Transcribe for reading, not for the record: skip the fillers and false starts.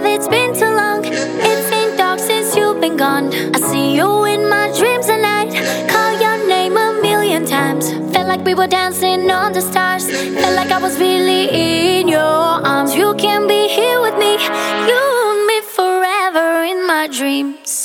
it's been too long. It's been dark since you've been gone. I see you in my dreams at night. Call your name a million times. Felt like we were dancing on the stars. Felt like I was really in your arms. You can be here with me, you and me forever in my dreams.